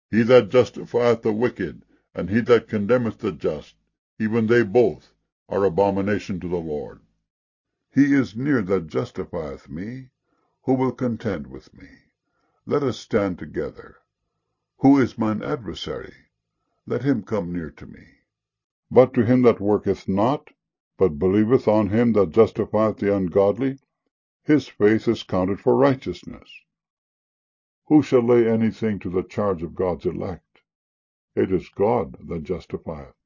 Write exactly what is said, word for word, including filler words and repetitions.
He that justifieth the wicked, and he that condemneth the just, even they both are abomination to the Lord. He is near that justifieth me. Who will contend with me? Let us stand together. Who is mine adversary? Let him come near to me. But to him that worketh not, but believeth on him that justifieth the ungodly, his faith is counted for righteousness. Who shall lay anything to the charge of God's elect? It is God that justifieth.